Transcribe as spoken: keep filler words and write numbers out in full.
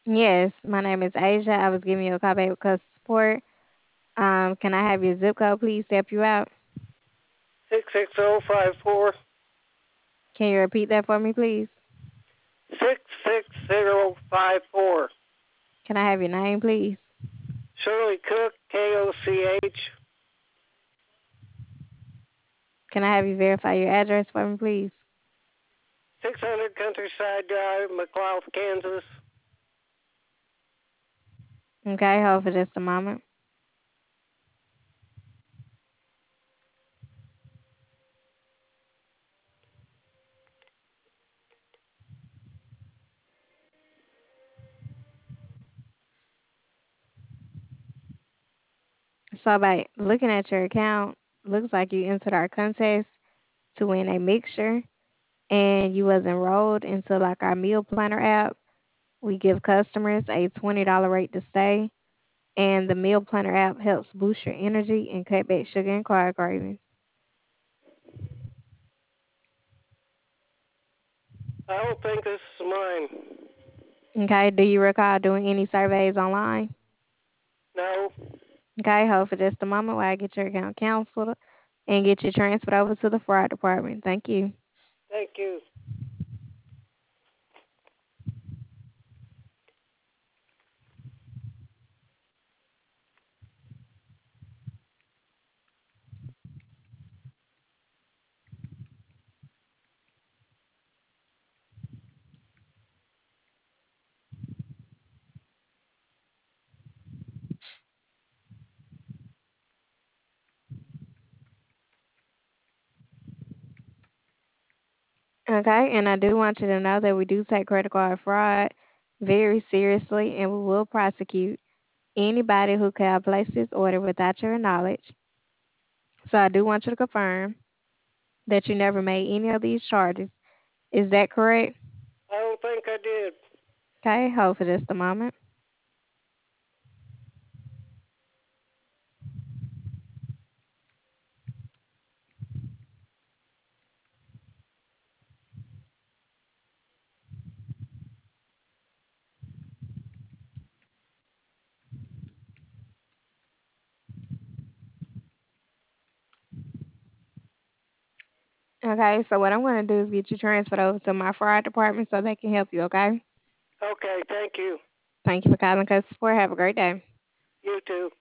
Yes, my name is Asia. I was giving you a call back with customer support. Um, can I have your zip code, please, to help you out? six six zero five four. Can you repeat that for me, please? six six zero five four. Can I have your name, please? Shirley Cook, K O C H. Can I have you verify your address for me, please? six hundred Countryside Drive, McLeod, Kansas. Okay, hold for just a moment. So, by looking at your account, looks like you entered our contest to win a mixture, and you was enrolled into like our meal planner app. We give customers a twenty dollars rate to stay, and the meal planner app helps boost your energy and cut back sugar and carb cravings. I don't think this is mine. Okay, do you recall doing any surveys online? No. Okay, hold for just a moment while I get your account canceled and get you transferred over to the fraud department. Thank you. Thank you. Okay, and I do want you to know that we do take credit card fraud very seriously and we will prosecute anybody who can place this order without your knowledge. So I do want you to confirm that you never made any of these charges. Is that correct? I don't think I did. Okay, hold for just a moment. Okay, so what I'm going to do is get you transferred over to my fraud department so they can help you, okay? Okay, thank you. Thank you for calling customer support. Have a great day. You too.